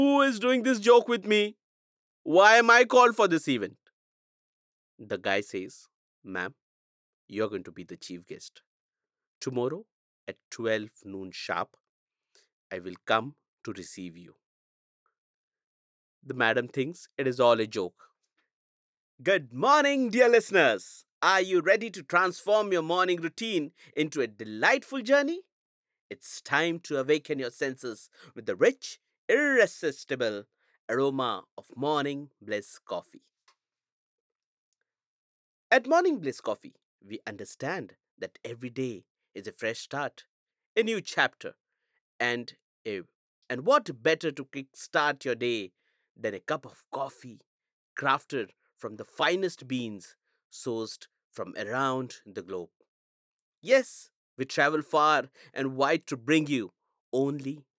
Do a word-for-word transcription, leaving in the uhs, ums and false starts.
Who is doing this joke with me? Why am I called for this event? The guy says, Ma'am, you're going to be the chief guest. Tomorrow at twelve noon sharp, I will come to receive you. The madam thinks it is all a joke. Good morning, dear listeners. Are you ready to transform your morning routine into a delightful journey? It's time to awaken your senses with the rich, irresistible aroma of Morning Bliss coffee. At Morning Bliss Coffee, we understand that every day is a fresh start, a new chapter, and a and what better to kickstart your day than a cup of coffee crafted from the finest beans sourced from around the globe. Yes, we travel far and wide to bring you only